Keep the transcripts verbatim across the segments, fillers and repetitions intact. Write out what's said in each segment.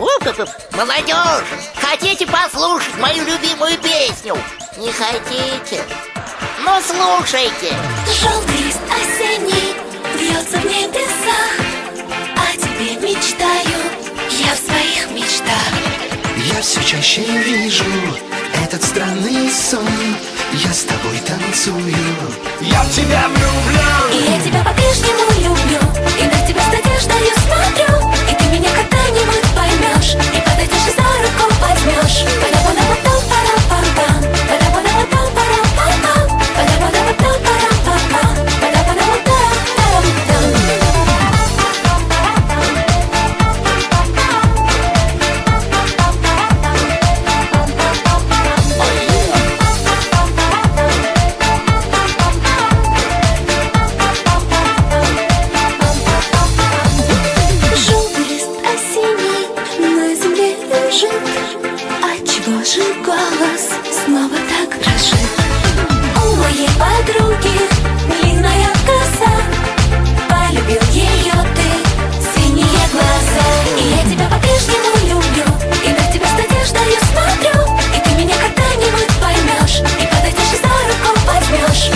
О, как, молодежь, хотите послушать мою любимую песню? Не хотите? Ну, слушайте. Желтый лист осенний вьется в небесах, о тебе мечтаю я в своих мечтах. Я все чаще вижу этот странный сон. Я с тобой танцую, я в тебя влюблен. И я тебя по-прежнему люблю, и на тебя с надеждою смотрю. И ты меня когда-нибудь поймешь, и подойдешь и за руку возьмешь. Отчего же голос снова так дрожит? У моей подруги длинная коса, полюбил ее ты, синие глаза. И я тебя по-прежнему люблю, и на тебя с надеждою смотрю. И ты меня когда-нибудь поймешь, и подойдешь и за руку возьмешь.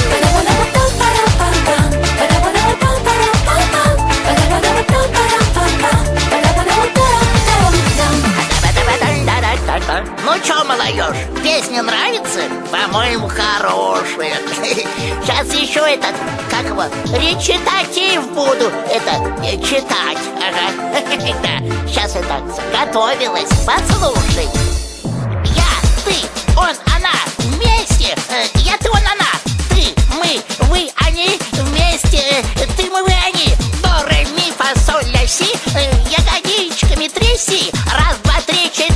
Ну чё, молодежь, песня нравится? По-моему, хорошая. Сейчас еще этот, как его, речитатив буду, это, э, читать. Ага. Да, сейчас это, готовилась, послушай. Я, ты, он, она, вместе. Я, ты, он, она. Ты, мы, вы, они, вместе. Ты, мы, вы, они. До, ре, ми, фа, соль, ля, си. Ягодичками тряси. Раз, два, три, четыре.